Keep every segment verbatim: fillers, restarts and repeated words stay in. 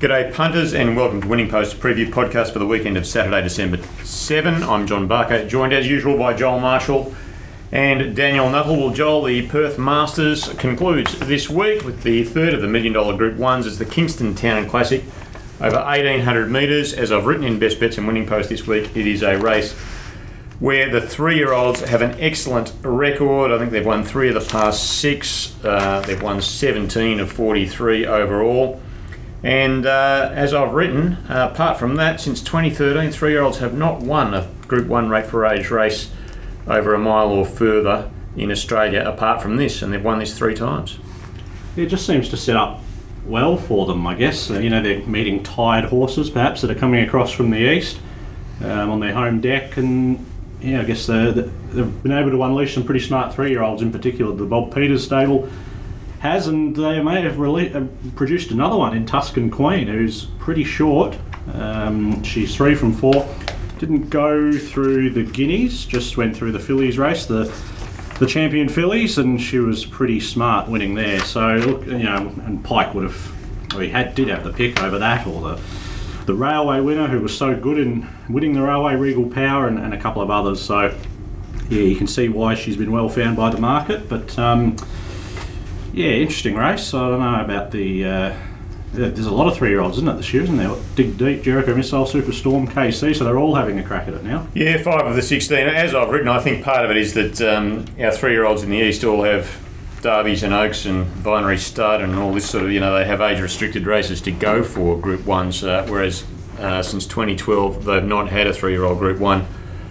G'day punters and welcome to Winning Post Preview Podcast for the weekend of Saturday, December seventh. I'm John Barker, joined as usual by Joel Marshall and Daniel Nuttall. Well, Joel, the Perth Masters concludes this week with the third of the million dollar Group ones as the Kingston Town Classic over eighteen hundred metres. As I've written in Best Bets and Winning Post this week, it is a race where the three-year-olds have an excellent record. I think they've won three of the past six. Uh, they've won seventeen of forty-three overall. And uh, as I've written, uh, apart from that, since twenty thirteen, three-year-olds have not won a Group one rate for age race over a mile or further in Australia, apart from this, and they've won this three times. It just seems to set up well for them, I guess. Uh, you know, they're meeting tired horses, perhaps, that are coming across from the east um, on their home deck, and yeah, I guess they're, they've been able to unleash some pretty smart three-year-olds, in particular the Bob Peters stable has, and they may have rele- uh, produced another one in Tuscan Queen, who's pretty short. Um, she's three from four. Didn't go through the Guineas, just went through the fillies race, the the champion fillies, and she was pretty smart winning there. So look, you know, and Pike would have, well, he had did have the pick over that, or the the Railway winner, who was so good in winning the Railway, Regal Power, and, and a couple of others. So yeah, you can see why she's been well found by the market, but. Um, Yeah, interesting race. I don't know about the... Uh, there's a lot of three-year-olds, isn't it, this year, isn't there? Dig Deep, Jericho Missile, Superstorm, K C, so they're all having a crack at it now. Yeah, five of the sixteen. As I've written, I think part of it is that um, our three-year-olds in the East all have Derbies and Oaks and Vinery Stud and all this sort of, you know, they have age-restricted races to go for Group ones, uh, whereas uh, since twenty twelve they've not had a three-year-old Group one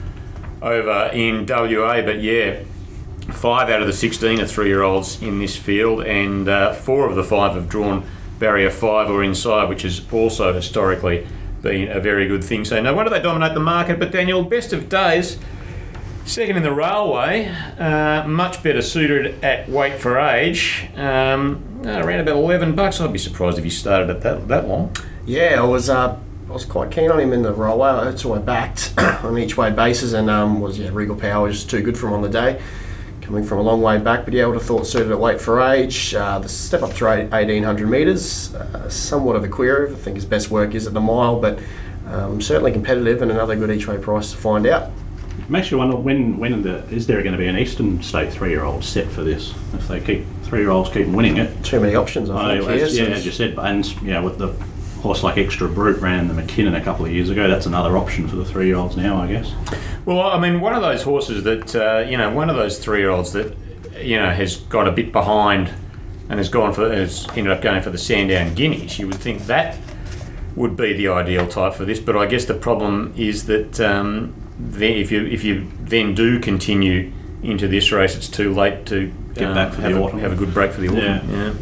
over in W A, but yeah... Five out of the sixteen are three-year-olds in this field, and uh, four of the five have drawn barrier five or inside, which has also historically been a very good thing. So no wonder they dominate the market. But Daniel, best of days, second in the Railway, uh, much better suited at weight for age, um, around about eleven bucks. I'd be surprised if he started at that that long. Yeah, I was uh, I was quite keen on him in the Railway. That's why I backed on each way basis, and um, was yeah Regal Power was too good for him on the day. Coming from a long way back, but yeah, I would have thought suited at weight for age. Uh, the step up to eighteen hundred metres, uh, somewhat of a query. I think his best work is at the mile, but um, certainly competitive and another good each way price to find out. It makes you wonder when, when the, is there going to be an Eastern State three-year-old set for this? If they keep three-year-olds keep winning it, too many options. I think. Oh, as, yes, yeah, as you said, and yeah, with the horse like Extra Brute ran the McKinnon a couple of years ago, that's another option for the three-year-olds now, I guess. Well, I mean, one of those horses that, uh, you know, one of those three-year-olds that, you know, has got a bit behind and has gone for, has ended up going for the Sandown Guineas. You would think that would be the ideal type for this, but I guess the problem is that um, then if you if you then do continue into this race, it's too late to get um, back for have, the a, autumn. have a good break for the autumn. Yeah.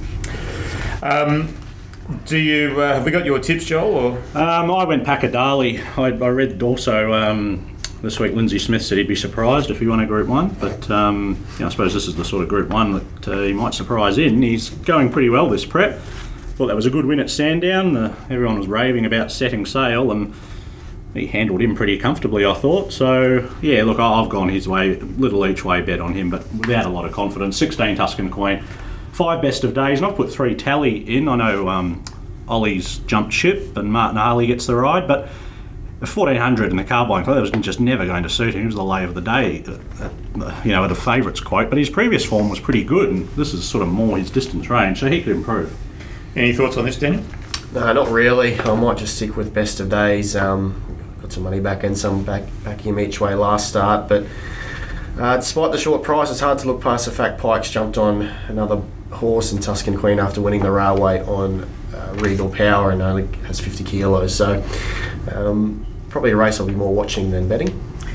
yeah. Um, do you uh, have we got your tips, Joel? Or? Um, I went Pakadali. I, I read also. Um, This week, Lindsay Smith said he'd be surprised if he won a Group one, but um, you know, I suppose this is the sort of Group one that uh, he might surprise in. He's going pretty well this prep. Thought that was a good win at Sandown. Uh, everyone was raving about setting sail, and he handled him pretty comfortably, I thought. So, yeah, look, I've gone his way, little each way bet on him, but without a lot of confidence. sixteen Tuscan Queen, five best of days, and I've put three Tally in. I know um, Ollie's jumped ship, and Martin Harley gets the ride, but the fourteen hundred in the Carbine Club was just never going to suit him. He was the lay of the day, uh, you know, at a favourites quote. But his previous form was pretty good, and this is sort of more his distance range, so he could improve. Any thoughts on this, Daniel? No, not really. I might just stick with best of days. Um, got some money back and some back back him each way last start, but uh, despite the short price, it's hard to look past the fact Pike's jumped on another horse in Tuscan Queen after winning the Railway on uh, Regal Power and only has fifty kilos. So. Um, Probably a race I'll be more watching than betting.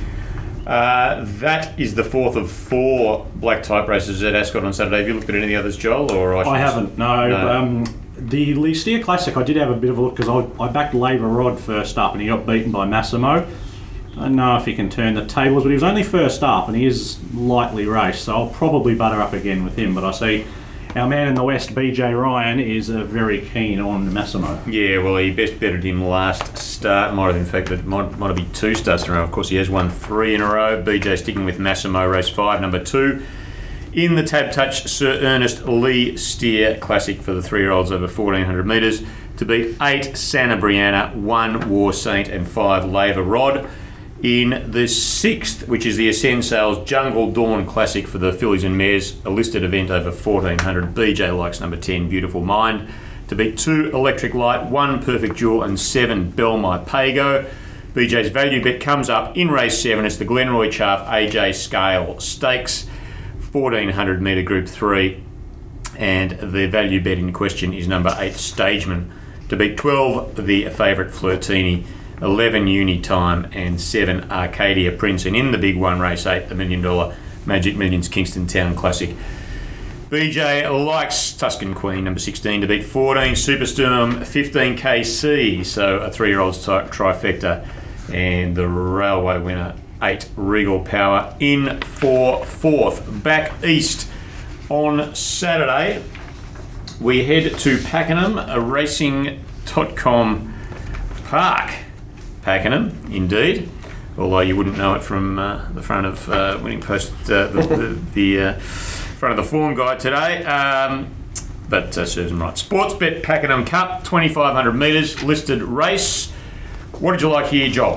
Uh, that is the fourth of four black type races at Ascot on Saturday. Have you looked at any of the others, Joel? Or I, I haven't, no. no. Um, the Leicester Classic, I did have a bit of a look because I, I backed Labour Rod first up and he got beaten by Massimo. I don't know if he can turn the tables, but he was only first up and he is lightly raced, so I'll probably butter up again with him. But I see our man in the West, B J Ryan, is uh, very keen on Massimo. Yeah, well, he best betted him last start. Might have, in fact, it might, might have been two starts in a row. Of course, he has won three in a row. B J sticking with Massimo, race five, number two. In the Tab Touch Sir Ernest Lee Steer Classic for the three-year-olds over fourteen hundred metres. to beat eight Santa Brianna, one War Saint and five Laver Rod. In the sixth, which is the Ascend Sales Jungle Dawn Classic for the fillies and mares, a listed event over fourteen hundred, B J likes number ten, Beautiful Mind, to beat two Electric Light, one Perfect Jewel and seven Bell My Pago. B J's value bet comes up in race seven. It's the Glenroy Chaff A J Scale Stakes, fourteen hundred metre Group three. And the value bet in question is number eight Stageman, to beat twelve the favourite Flirtini, eleven Uni Time and seven Arcadia Prince. And in the big one, race eight, the million dollar Magic Millions Kingston Town Classic, B J likes Tuscan Queen, number sixteen, to beat fourteen Superstorm, fifteen K C, so a three-year-old's tri- trifecta, and the railway winner, eight Regal Power, in for fourth. Back east on Saturday, we head to Pakenham, a Racing Totcom Park. Pakenham, indeed, although you wouldn't know it from uh, the front of uh, Winning Post, uh, the, the, the uh, front of the form guide today, um, but uh, serves them right. Sportsbet Pakenham Cup, twenty-five hundred metres, listed race. What did you like here, Joel?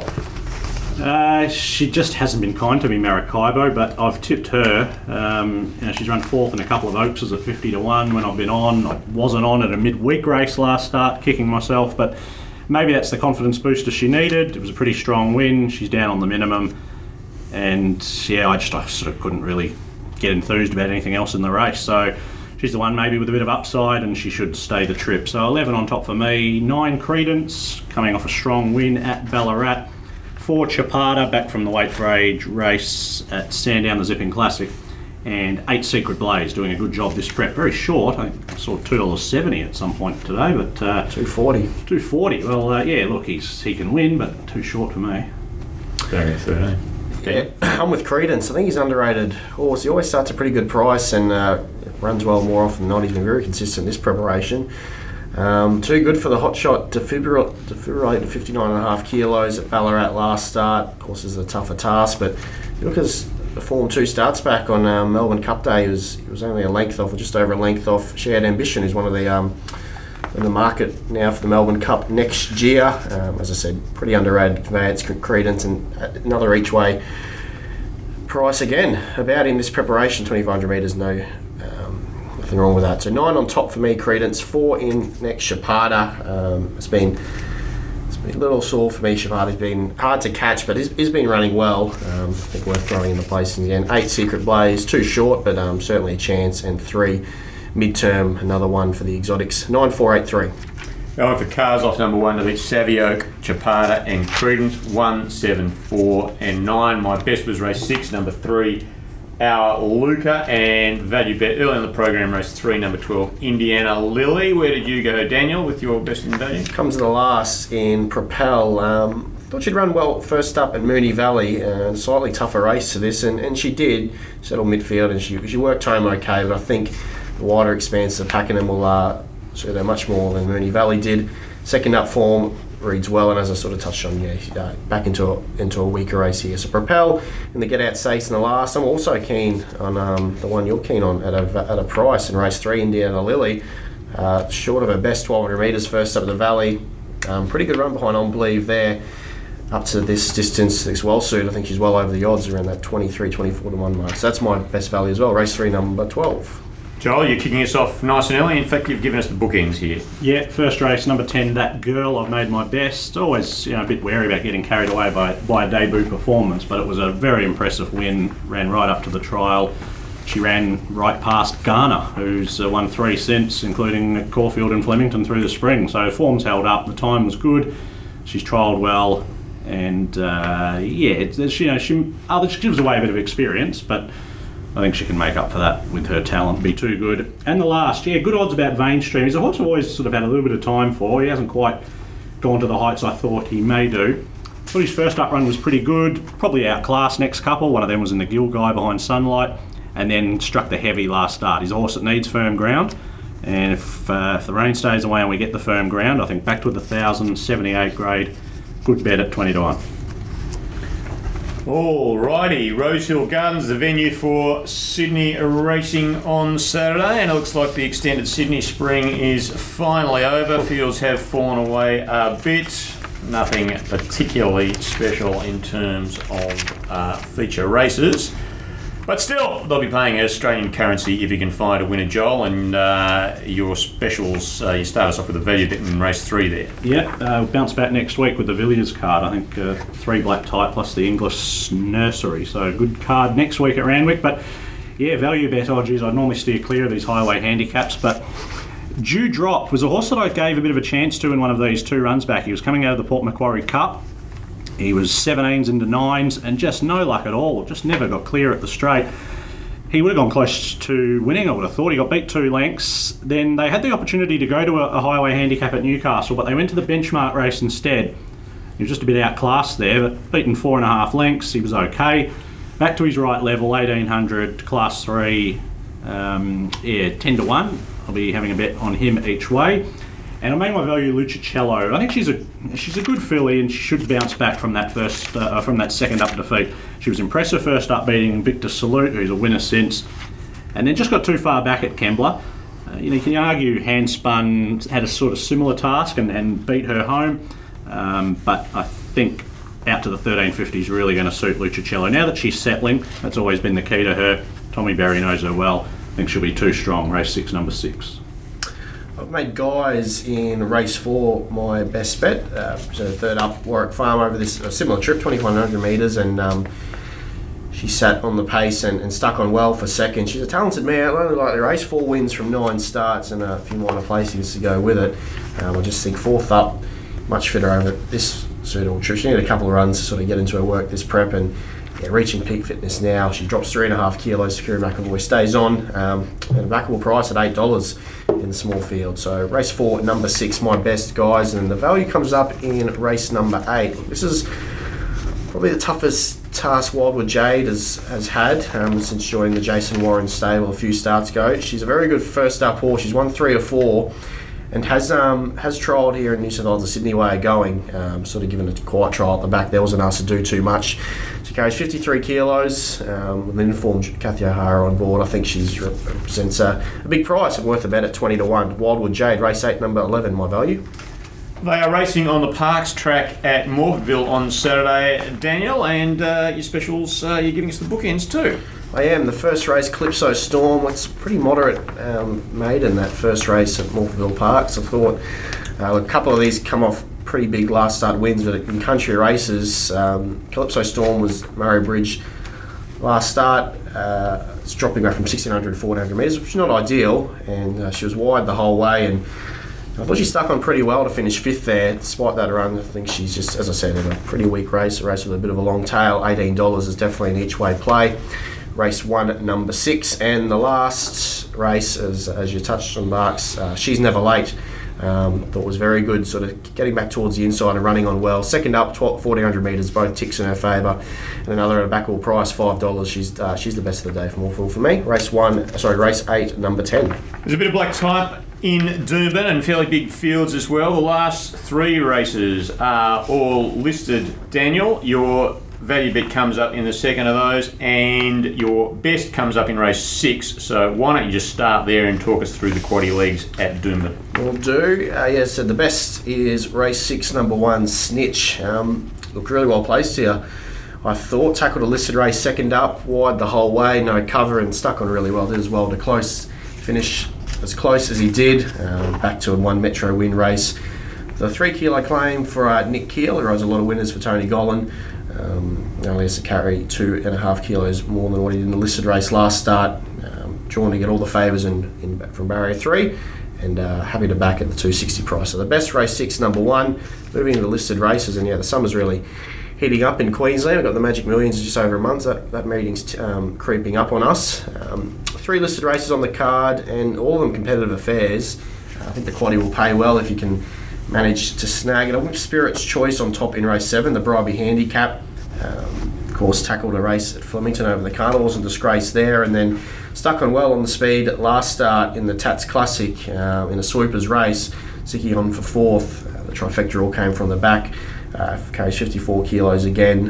Uh, she just hasn't been kind to me, Maracaibo, but I've tipped her. Um, you know, she's run fourth in a couple of Oakses at fifty to one when I've been on. I wasn't on at a midweek race last start, kicking myself, but maybe that's the confidence booster she needed. It was a pretty strong win. She's down on the minimum. And yeah, I just I sort of couldn't really get enthused about anything else in the race. So she's the one maybe with a bit of upside, and she should stay the trip. So eleven on top for me. nine Credence, coming off a strong win at Ballarat. four Chapada, back from the Weight for Age race at Sandown, the Zipping Classic. And eight Secret Blaze, doing a good job this prep. Very short. I think I saw two dollars seventy at some point today, but uh, two forty. two forty. Well, uh, yeah, look, he's he can win, but too short for me. Very thirteen. Yeah, I'm with Credence. I think he's underrated horse. He always starts a pretty good price and uh, runs well more often than not. He's been very consistent in this preparation. Um, too good for the hot shot defibrillate, defibrillate to fifty-nine and a half kilos at Ballarat last start. Of course, it's a tougher task, but you look at his the form two starts back on um, Melbourne Cup Day. He was, he was only a length off, or just over a length off. Shared Ambition is one of the um, in the market now for the Melbourne Cup next year. Um, as I said, pretty underrated conveyance, Credence, and another each way price again. About in this preparation, twenty-five hundred metres, no. Nothing wrong with that. So nine on top for me, Credence. Four in next, Chapada. Um, it's been it's been a little sore for me. Chapada's been hard to catch, but he's, he's been running well. Um, I think worth throwing in the placing again. Eight Secret Blaze, too short, but um, certainly a chance. And three midterm, another one for the exotics. Nine, four, eight, three. Going for cars off number one to beat Savvy Oak, Chapada and Credence. One, seven, four, and nine. My best was race six, number three. Our Luca, and value bet early in the program, race three, number twelve, Indiana Lily. Where did you go, Daniel, with your best in value? Comes to the last in Propel. Um, thought she'd run well first up at Moonee Valley, uh, slightly tougher race to this, and, and she did settle midfield, and she she worked home okay. But I think the wider expanse of Pakenham will uh, suit her much more than Moonee Valley did. Second up form reads well, and as I sort of touched on, yeah, uh, back into a, into a weaker race here. So Propel in the get out stakes in the last. I'm also keen on um, the one you're keen on at a at a price in race three, Indiana Lily. Uh, short of her best twelve hundred metres first up the valley. Um, pretty good run behind On Believe there. Up to this distance, this well suited. I think she's well over the odds around that twenty-three, twenty-four to one mark. So that's my best value as well. Race three, number twelve. Joel, you're kicking us off nice and early. In fact, you've given us the bookends here. Yeah, first race, number ten, That Girl. I've made my best. Always, you know, a bit wary about getting carried away by, by a debut performance, but it was a very impressive win. Ran right up to the trial. She ran right past Garner, who's uh, won three since, including Caulfield and Flemington through the spring. So form's held up. The time was good. She's trialled well, and uh, yeah, it's, it's, you know, she, other, she gives away a bit of experience, but I think she can make up for that with her talent, be too good. And the last, yeah, good odds about Vainstream. He's a horse I've always sort of had a little bit of time for. He hasn't quite gone to the heights I thought he may do. Thought his first up run was pretty good, probably outclassed next couple. One of them was in the Gill Guy behind Sunlight, and then struck the heavy last start. He's a horse that needs firm ground, and if, uh, if the rain stays away and we get the firm ground, I think back to the one thousand seventy-eight grade, good bet at twenty to one. Alrighty, Rosehill Gardens, the venue for Sydney racing on Saturday, and it looks like the extended Sydney spring is finally over. Fields have fallen away a bit. Nothing particularly special in terms of uh, feature races. But still, they'll be paying Australian currency if you can find a winner, Joel. And uh, your specials, uh, you start us off with a value bet in race three there. Yeah, uh, we'll bounce back next week with the Villiers card. I think uh, three black type plus the English nursery. So good card next week at Randwick. But yeah, value bet, oh geez, I'd normally steer clear of these highway handicaps. But Dew Drop was a horse that I gave a bit of a chance to in one of these two runs back. He was coming out of the Port Macquarie Cup. He was seventeens into nines and just no luck at all. Just never got clear at the straight. He would have gone close to winning, I would have thought. He got beat two lengths. Then they had the opportunity to go to a, a highway handicap at Newcastle, but they went to the benchmark race instead. He was just a bit outclassed there, but beaten four and a half lengths. He was okay. Back to his right level, eighteen hundred, class three, um, yeah, ten to one. I'll be having a bet on him each way. And I made my value Lucicello. I think she's a she's a good filly and she should bounce back from that first uh, from that second up defeat. She was impressive first up beating Victor Salute, who's a winner since, and then just got too far back at Kembla. Uh, you know, you can argue Handspun had a sort of similar task and, and beat her home, um, but I think out to the thirteen fifty is really going to suit Lucicello. Now that she's settling, that's always been the key to her. Tommy Berry knows her well. I think she'll be too strong. Race six, number six. I've made Guys in race four my best bet. Uh, so third up Warwick Farm over this a similar trip, twenty-one hundred metres, and um, she sat on the pace and, and stuck on well for second. She's a talented mare. I only like the race, four wins from nine starts and a few minor placings to go with it. Um, I just think fourth up, much fitter over this suitable trip. She needed a couple of runs to sort of get into her work this prep, and yeah, reaching peak fitness now. She drops three and a half kilos. Kira McAvoy stays on, um, and a backable price at eight dollars in the small field. So race four, number six, my best, Guys, and the value comes up in race number eight. This is probably the toughest task Wildwood Jade has has had um, since joining the Jason Warren stable a few starts ago. She's a very good first up horse. She's won three or four. And has um, has trialled here in New South Wales, the Sydney way of going, um, sort of given a quiet trial at the back. There wasn't asked to do too much. She carries fifty-three kilos um, with an informed Kathy O'Hara on board. I think she represents a, a big price and worth a bet at twenty to one. Wildwood Jade, race eight, number eleven, my value. They are racing on the Parks track at Morpheville on Saturday, Daniel, and uh, your specials, uh, you're giving us the bookends too. I am. The first race, Calypso Storm. It's pretty moderate um, maiden, that first race at Morpheville Parks. I thought uh, a couple of these come off pretty big last start wins, but in country races, um, Calypso Storm was Murray Bridge last start. Uh, it's dropping back from sixteen hundred to fourteen hundred metres, which is not ideal, and uh, she was wide the whole way, and I thought she stuck on pretty well to finish fifth there. Despite that run, I think she's just, as I said, in a pretty weak race, a race with a bit of a long tail. eighteen dollars is definitely an each way play. Race one, number six, and the last race, as, as you touched on, Marks, uh, She's Never Late. Um, thought was very good, sort of getting back towards the inside and running on well. Second up, fourteen hundred metres, both ticks in her favour, and another at a backall price, five dollars. She's uh, she's the best of the day for Morpheville for me. Race one, sorry, race eight, number ten. There's a bit of black type in Doomben and fairly big fields as well. The last three races are all listed. Daniel, your value bet comes up in the second of those, and your best comes up in race six. So why don't you just start there and talk us through the quaddy legs at Doomben? Will do. Uh, yeah, so the best is race six, number one, Snitch. Um, looked really well placed here. I thought tackled a listed race second up, wide the whole way, no cover, and stuck on really well. Did as well to close finish as close as he did. Um, back to a one Metro win race. The three kilo claim for uh, Nick Keel, who has a lot of winners for Tony Gollan. Um, only has to carry two and a half kilos more than what he did in the listed race last start. Um, drawn to get all the favours in, in from barrier three, and uh, happy to back at the two sixty price. So the best race six, number one. Moving into the listed races, and yeah, the summer's really heating up in Queensland. We've got the Magic Millions in just over a month. That that meeting's um, creeping up on us. Um, three listed races on the card, and all of them competitive affairs. Uh, I think the quaddie will pay well if you can manage to snag it. I went Spirit's Choice on top in race seven, the Bribey Handicap. Um, of course, tackled a race at Flemington over the Carnival, wasn't disgraced there, and then stuck on well on the speed at last start in the Tats Classic uh, in a sweepers race, sticking on for fourth. Uh, the trifecta all came from the back. Uh, carries fifty-four kilos again.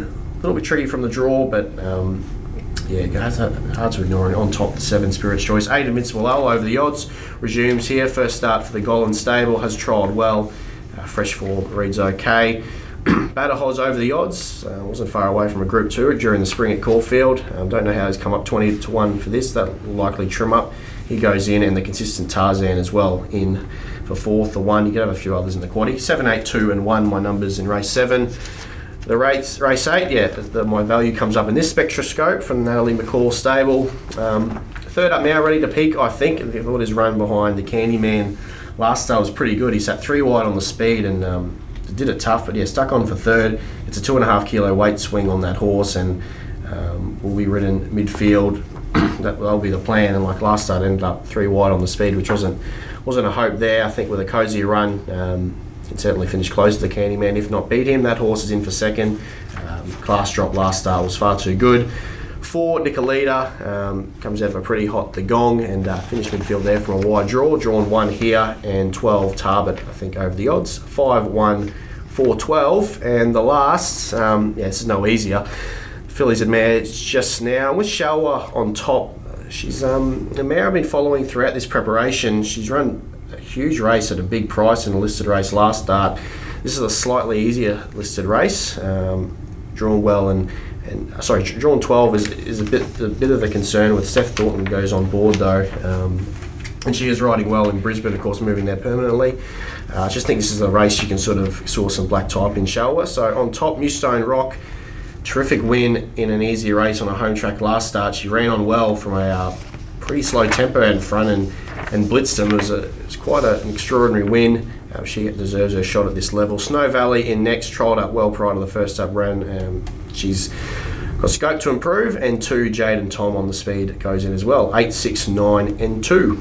little bit tricky from the draw, but um, yeah, it's hard to ignore it. On top, the seven Spirit's Choice. eight Invincible L over the odds. Resumes here. First start for the Gollan stable. Has trialled well. Uh, fresh form reads okay. Batter Hoz over the odds. Uh, wasn't far away from a Group two during the spring at Caulfield. Um, don't know how he's come up twenty to one for this. That will likely trim up. He goes in, and the consistent Tarzan as well in for fourth. The one, you could have a few others in the quaddie. seven, eight, two and one, my numbers in race seven. The race, race eight, yeah, the, my value comes up in this Spectroscope from Natalie McCall stable. Um, third up now, Ready to Peak, I think. I thought his run behind the Candyman last start was pretty good. He sat three wide on the speed and um, did it tough, but yeah, stuck on for third. It's a two and a half kilo weight swing on that horse, and um, will be ridden midfield. that will be the plan. And like last start, ended up three wide on the speed, which wasn't wasn't a hope there. I think with a cosy run. Um, Can certainly finish close to the Candyman, if not beat him. That horse is in for second. Um, class drop last start was far too good. Four, Nicolita, um, comes out of a pretty hot The Gong and uh, finished midfield there from a wide draw. Drawn one here, and twelve, Tarbet, I think, over the odds. Five, one, four, twelve, and the last, um, yeah, this is no easier. Fillies and mare just now with Shalwa on top. She's um, a mare I've been following throughout this preparation. She's run a huge race at a big price in a listed race last start. This is a slightly easier listed race, um, drawn well and, and sorry, drawn twelve is is a bit a bit of a concern with Seth Thornton goes on board though, um, and she is riding well in Brisbane, of course, moving there permanently. Uh, I just think this is a race you can sort of source some black type in Shalwa. So on top, Mewstone Rock, terrific win in an easy race on a home track last start. She ran on well from a uh, pretty slow tempo out in front and and blitzed them. It was, a, it was quite a, an extraordinary win. Uh, she deserves her shot at this level. Snow Valley in next, trialled up well prior to the first up run. Um, she's got scope to improve. And two, Jade and Tom on the speed goes in as well. Eight, six, nine, and two.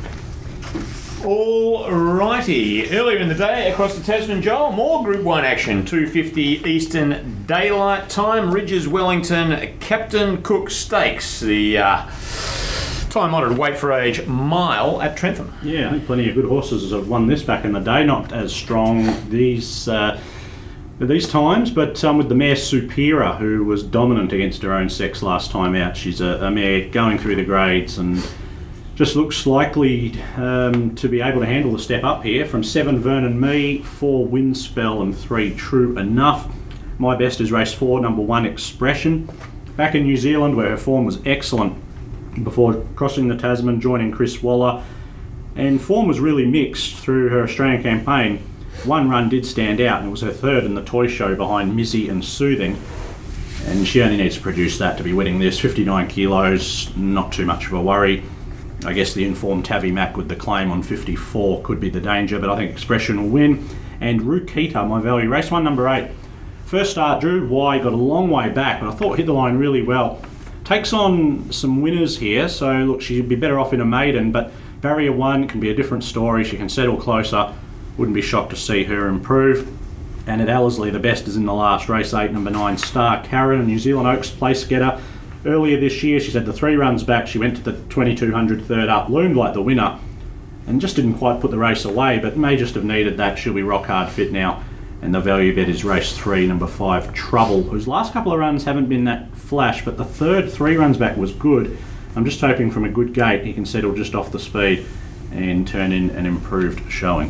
All righty. Earlier in the day, across the Tasman, Joel, more Group one action. two fifty Eastern Daylight Time, Ridges Wellington, Captain Cook Stakes. The uh, time-honoured weight for age mile at Trentham. Yeah, I think plenty of good horses have won this back in the day. Not as strong these uh, these times, but um, with the mare Supera, who was dominant against her own sex last time out. She's a, a mare going through the grades and just looks likely um, to be able to handle the step up here. From seven, Vernon Me, four, Windspell, and three, True Enough. My best is race four, number one, Expression. Back in New Zealand, where her form was excellent before crossing the Tasman, joining Chris Waller, and form was really mixed through her Australian campaign. One run did stand out, and it was her third in the toy show behind Mizzy and Soothing, and she only needs to produce that to be winning this. fifty-nine kilos, not too much of a worry. I guess the informed Tavi Mac with the claim on fifty-four could be the danger, but I think Expression will win. And Rukita, my value, race one, number eight. First start, drew wide, got a long way back, but I thought hit the line really well. Takes on some winners here, so look, she'd be better off in a maiden, but barrier one can be a different story. She can settle closer. Wouldn't be shocked to see her improve. And at Ellerslie, the best is in the last, race eight, number nine, Star Karen, a New Zealand Oaks place getter. Earlier this year, she's had the three runs back. She went to the twenty-two hundred third up, loomed like the winner, and just didn't quite put the race away, but may just have needed that. She'll be rock hard fit now. And the value bet is race three, number five, Trouble, whose last couple of runs haven't been that flash, but the third three runs back was good. I'm just hoping from a good gate he can settle just off the speed and turn in an improved showing.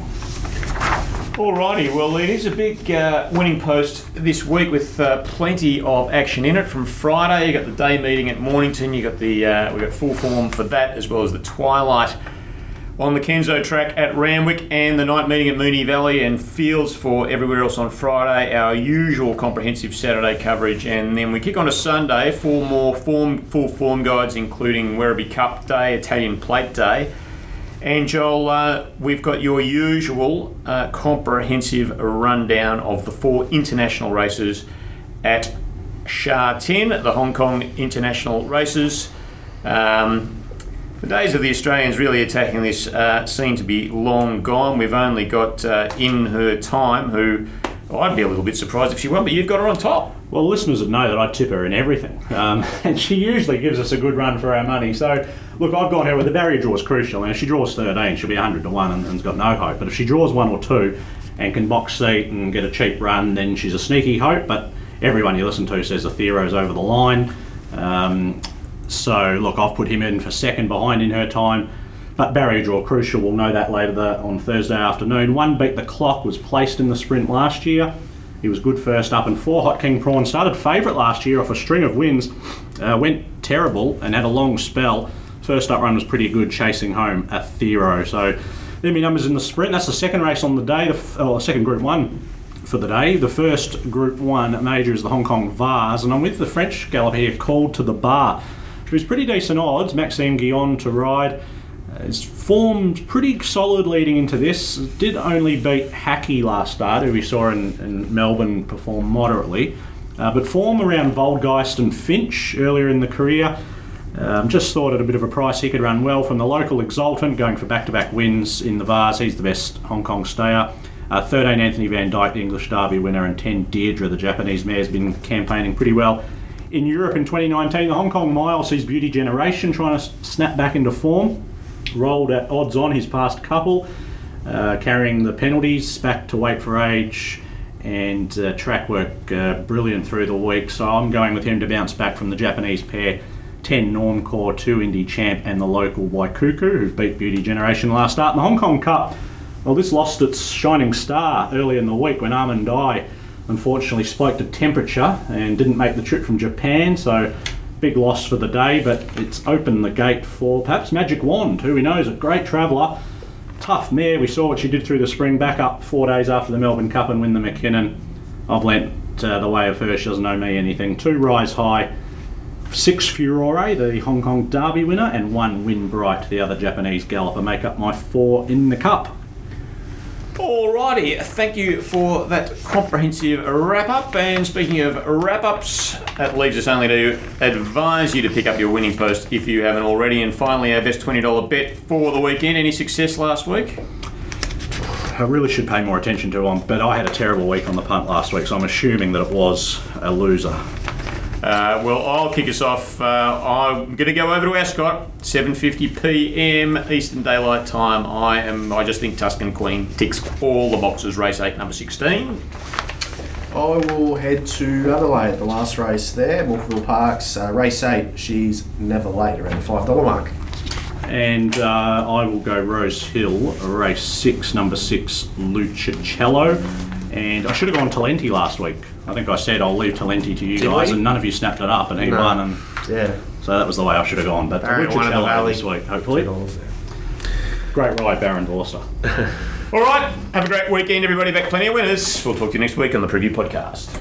Alrighty, well it is a big uh, winning post this week with uh, plenty of action in it. From Friday, you got the day meeting at Mornington, you got the uh, we got full form for that, as well as the Twilight on the Kenzo track at Randwick, and the night meeting at Moonee Valley, and fields for everywhere else on Friday. Our usual comprehensive Saturday coverage, and then we kick on to Sunday. Four more form full form guides, including Werribee Cup Day, Italian Plate Day. And Joel, uh, we've got your usual uh, comprehensive rundown of the four international races at Sha Tin, the Hong Kong international races. Um, the days of the Australians really attacking this uh, seem to be long gone. We've only got uh, In Her Time, who well, I'd be a little bit surprised if she won, but you've got her on top. Well, listeners would know that I tip her in everything, um, and she usually gives us a good run for our money. So, look, I've got her with the barrier draw is crucial, and if she draws thirteen, she'll be one hundred to one and, and's got no hope. But if she draws one or two and can box seat and get a cheap run, then she's a sneaky hope. But everyone you listen to says Athero's over the line. Um, so, look, I've put him in for second behind in her time. But barrier draw crucial, we'll know that later the, on Thursday afternoon. One Beat the Clock was placed in the sprint last year. He was good first up, and four Hot King Prawn started favourite last year off a string of wins. Uh, went terrible and had a long spell. First up run was pretty good, chasing home Athero. So there are my numbers in the sprint. That's the second race on the day, the f- or second Group one for the day. The first Group one major is the Hong Kong Vase, and I'm with the French galloper here, Called to the Bar, who's pretty decent odds. Maxime Guillon to ride. His formed pretty solid leading into this. Did only beat Hackey last start, who we saw in, in Melbourne perform moderately. Uh, but form around Voldgeist and Finch earlier in the career. Um, just thought at a bit of a price he could run well from the local Exultant, going for back-to-back wins in the Vase. He's the best Hong Kong stayer. Uh, thirteen Anthony Van Dyke, the English Derby winner, and ten Deirdre, the Japanese mare's been campaigning pretty well in Europe in twenty nineteen. The Hong Kong Mile sees Beauty Generation trying to snap back into form. Rolled at odds on his past couple, uh, carrying the penalties back to Wait for Age, and uh, track work uh, brilliant through the week. So I'm going with him to bounce back from the Japanese pair, ten Normcore, two Indy Champ, and the local Waikuku, who beat Beauty Generation last start. In the Hong Kong Cup, well, this lost its shining star early in the week when Armand Dai unfortunately spiked a temperature and didn't make the trip from Japan. So big loss for the day, but it's opened the gate for perhaps Magic Wand, who we know is a great traveller. Tough mare. We saw what she did through the spring, back up four days after the Melbourne Cup and win the McKinnon. I've lent uh, the way of her. She doesn't owe me anything. Two Rise High, six Furore, the Hong Kong Derby winner, and one Win Bright, the other Japanese galloper, make up my four in the Cup. Alrighty, thank you for that comprehensive wrap-up. And speaking of wrap-ups, that leaves us only to advise you to pick up your winning post if you haven't already. And finally, our best twenty dollars bet for the weekend. Any success last week? I really should pay more attention to them, but I had a terrible week on the punt last week, so I'm assuming that it was a loser. Uh, well, I'll kick us off. Uh, I'm going to go over to Ascot, seven fifty p m Eastern Daylight Time. I am. I just think Tuscan Queen ticks all the boxes. Race eight, number sixteen. I will head to Adelaide, the last race there, Morpheville Parks. Uh, race eight, she's never late, around the five dollars mark. And uh, I will go Rose Hill, race six, number six, Lucicello. And I should have gone Talenti last week. I think I said I'll leave Talenti to you Did guys, we? and none of you snapped it up, and he No. won, and Yeah. so that was the way I should have gone. But Baron won in the Lucicello Valley. this week, hopefully. two dollars there. Great ride, Baron Dorster. All right, have a great weekend, everybody. Back plenty of winners. We'll talk to you next week on the Preview Podcast.